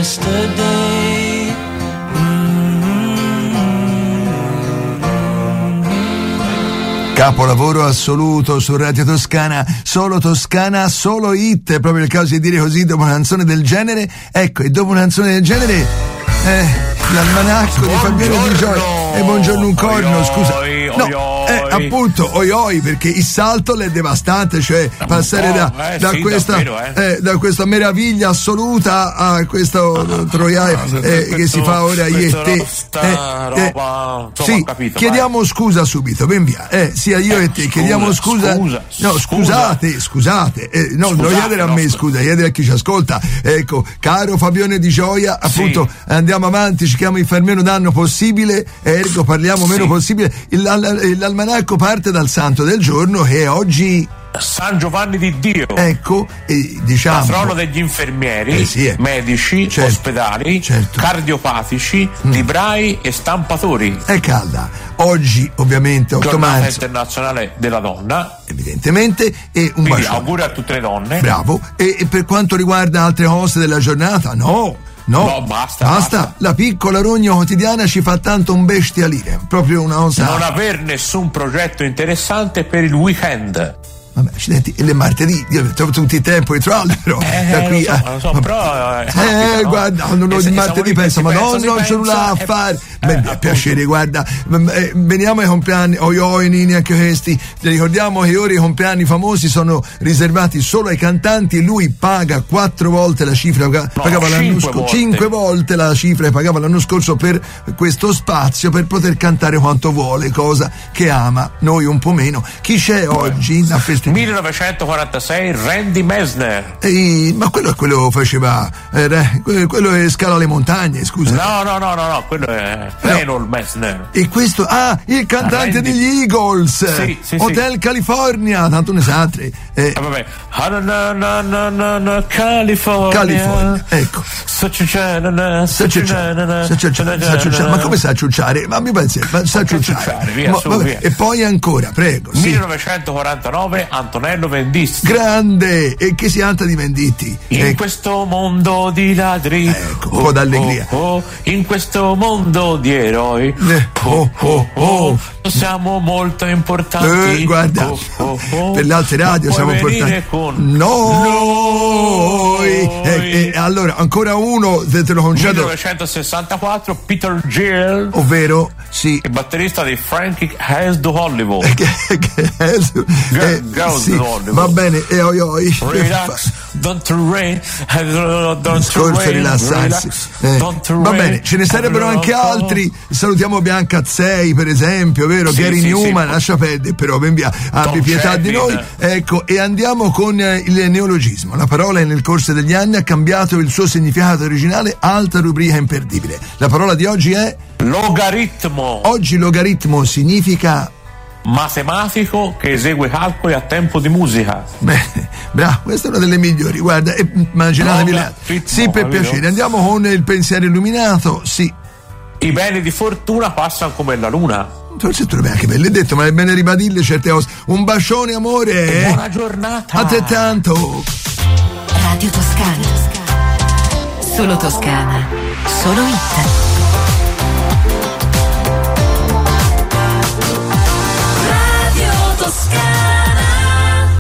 yesterday. Capolavoro assoluto su Radio Toscana, solo hit, è proprio il caso di dire così dopo una canzone del genere. Ecco, e dopo una canzone del genere l'almanacco di Fabione Di Gioia. E buongiorno un corno, scusa. No, appunto, oi, perché il salto è devastante, cioè passare da questa meraviglia assoluta a questo troiaio che si fa ora io e te. Sì, capito, chiediamo scusa subito, ben via. Sia io e te chiediamo scusa. No, scusate. Non chiedere a me scusa, chiedere a chi ci ascolta. Ecco, caro Fabione Di Gioia, appunto, andiamo avanti, cerchiamo di far meno danno possibile, ergo parliamo meno possibile. L'almanacco parte dal santo del giorno, che è oggi San Giovanni di Dio. Ecco, diciamo patrono degli infermieri, medici, ospedali, cardiopatici, librai e stampatori. È calda. Oggi ovviamente 8 Giornata marzo internazionale della donna, evidentemente, e un quindi bacione. auguri a tutte le donne. Bravo. E per quanto riguarda altre cose della giornata, no, basta. La piccola rogna quotidiana ci fa tanto un bestialire, proprio una cosa. Non aver nessun progetto interessante per il weekend. Vabbè, accidenti, e le martedì, io trovo tutti i tempi di trovarli, però da qui lo so, però guarda, il martedì pensa, ma non c'è nulla a fare. Beh, piacere, guarda, veniamo ai compleanni, Nini, anche questi. Ricordiamo che ora i compleanni famosi sono riservati solo ai cantanti. Lui paga 4 volte la cifra, pagava l'anno scorso, 5 volte la cifra che pagava l'anno scorso per questo spazio, per poter cantare quanto vuole, cosa che ama, noi un po' meno. Chi c'è oggi a festeggiare? 1946 Randy Messner. Ma quello che faceva, quello che scala le montagne, scusa. No, quello è Reynold Messner. E questo, il cantante degli Eagles, sì, Hotel California, tanto ne sa altre. Vabbè, California, ecco. Sa ciucciare, ma come sa ciucciare? Ma mi pensi, sa ciucciare. Via. E poi ancora, prego. 1949 Antonello Venditti. Grande! E che si canta di Venditti? In questo mondo di ladri, ecco, un po' d'allegria. In questo mondo di eroi, siamo molto importanti. Guarda, per le altre radio siamo importanti. Noi. Allora, ancora uno, te lo concedo. 1964 Peter Gill, ovvero il batterista di Frankie Has to Hollywood. Va bene, relax, don't rain, scorso rilassarsi. Va bene, ce ne sarebbero anche altri. Salutiamo Bianca Azzei, per esempio, vero? Gary Newman, lascia perdere, però ben via, abbi pietà di noi. Ecco, e andiamo con il neologismo. La parola nel corso degli anni ha cambiato il suo significato originale, alta rubrica imperdibile. La parola di oggi è logaritmo. Oggi logaritmo significa matematico che esegue calcoli a tempo di musica. Bene, bravo, questa è una delle migliori, guarda, immaginatevi le altre. Sì, per piacere, andiamo con il pensiero illuminato. Sì, i beni di fortuna passano come la luna. Forse tu anche me l'hai detto, ma è bene ribadirle certe cose. Un bacione, amore, buona giornata, altrettanto. Radio Toscana, solo Toscana, solo hit. Radio Toscana.